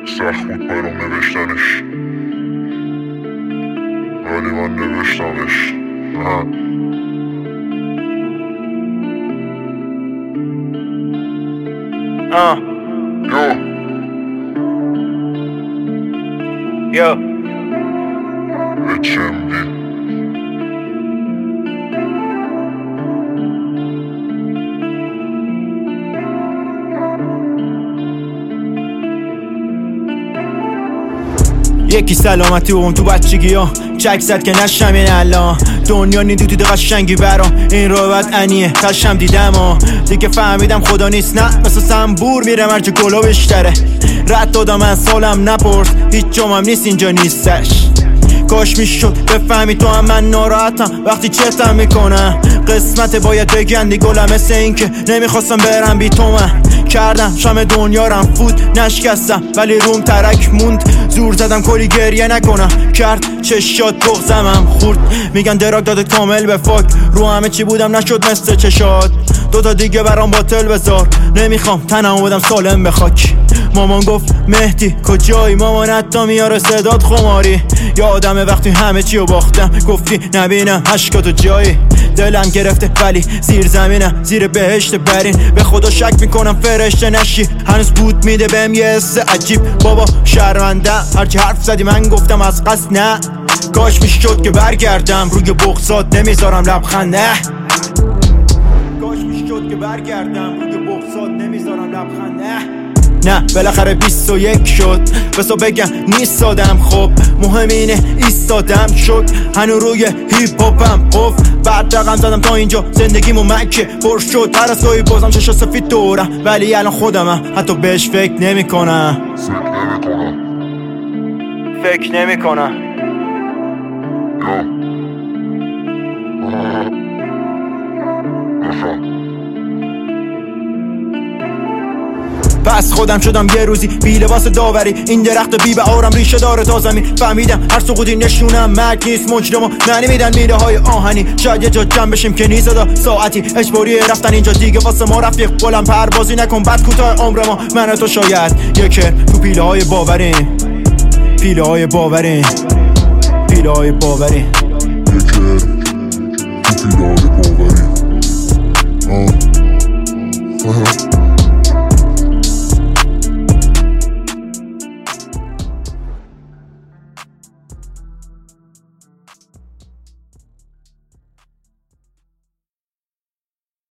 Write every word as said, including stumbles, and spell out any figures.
سخت بود برام نوشتنش، ولی من نوشتمش. آه. آه. یو یو اچ ام دی. یکی سلامتی بگم تو بچگی ها چک زد که نشم این الان دنیا نی دو قشنگی برام این رو بعد انیه تشم دیدم ها دیگه فهمیدم خدا نیست نه مثل سنبور میره مرج گلا بیشتره رد دادم من سالم نپرس هیچ جامم نیست اینجا نیستش کاش میشد بفهمی تو هم من ناراحتم وقتی چتم میکنم قسمت باید بگندی گلم مثل این که نمیخواستم برم بی تو من کردم شم دنیا رم فود نشکستم ولی روم ترک موند زور زدم کلی گریه نکنم کرد چشات بغزمم خورد میگن دراگ دادت کامل به فاک رو همه چی بودم نشد مثل چشات دوتا دیگه برام باطل بذار نمیخوام تنمو بدم سالم به خاک مامان گفت مهدی کجایی مامان حتی میاره صدات خماری یادمه وقتی همه چی رو باختم گفتی نبینم عشقاتو جایی دلم گرفته ولی زیر زمینم زیر بهشت برین به خدا شک میکنم فرشته نشی هنوز بود میده بهم یه حس عجیب بابا شرمنده هرچی حرف زدی من گفتم از قصد نه کاش میشد که برگردم روی بغضات نمیذارم لبخند نه کاش میشد که برگردم روی بغضات نمیذارم لبخند نه نه بالاخره بیست و یک شد بسا بگم نیستادم خب مهم اینه ایستادم شد هنو روی هیپ هاپم قف بعد رقم زدم تا اینجا زندگیمو مکه پر شد هر از گاهی بازم چشا سفید دورم ولی الان خودمم حتی بهش فکر نمی کنم فکر نمی کنم پس خودم شدم یه روزی بی لباس داوری این درخت بی بهارم ریشه داره تا زمین فهمیدم هر سقوطی نشونم مرگ نیست مجرمو معنی میدن میره های آهنی شاید یه جا جمع بشیم که نیزدا ساعتی اجباری رفتن اینجا دیگه واسه ما رفیق بلند پروازی نکن بعد کوتاه عمر ما من تو شاید یکر تو پیله های باوریم پیله های باوریم پیله های باوریم یکر تو پیله های باوریم. آه